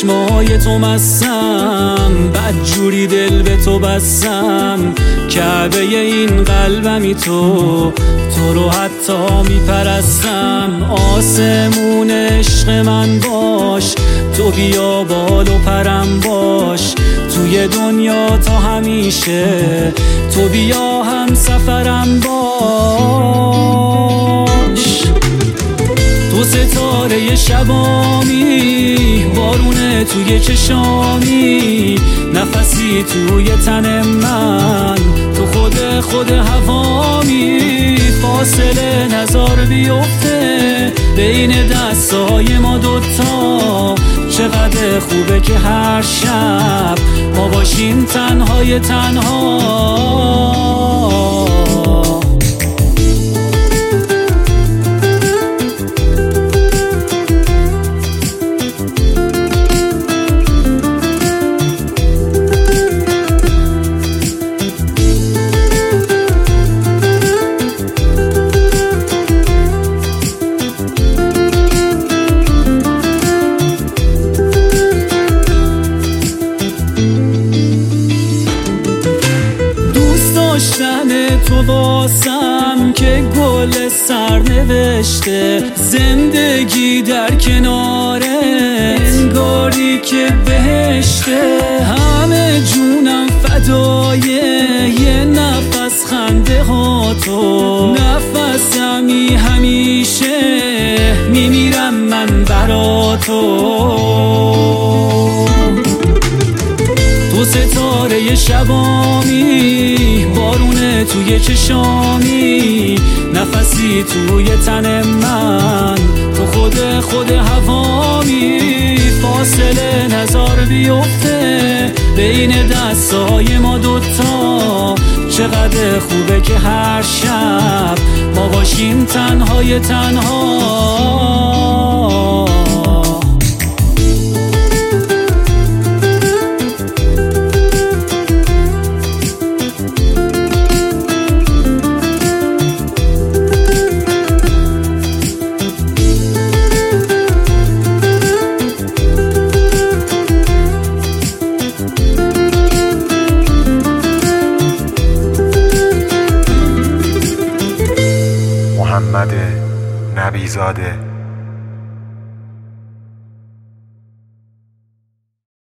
چشمای تو مستم، بدجوری دل به تو بستم. کعبه این قلبمی تو رو حتی میپرستم. آسمون عشق من باش، تو بیا بال و پرم باش. توی دنیا تا همیشه تو بیا هم سفرم باش. تو ستاره شبامی، بارونه توی چشامی، نفسی توی تن من، تو خود هوامی. فاصله نظر بیفته بین دستای ما دوتا. چقدر خوبه که هر شب ما باشیم تنهای تنها. داشتن تو واسم که گل سرنوشته، زندگی در کنارت انگاری که بهشته. همه جونم فدای یه نفس خنده ها تو، نفسمی همیشه میمیرم من برا تو. تو ستاره شبامی، بارونه توی چشامی، نفسی توی تن من، تو خود هوامی. فاصله نظر بیفته بین دستای ما دوتا. چقدر خوبه که هر شب ما باشیم تنهای تنها. محمد نبیزاده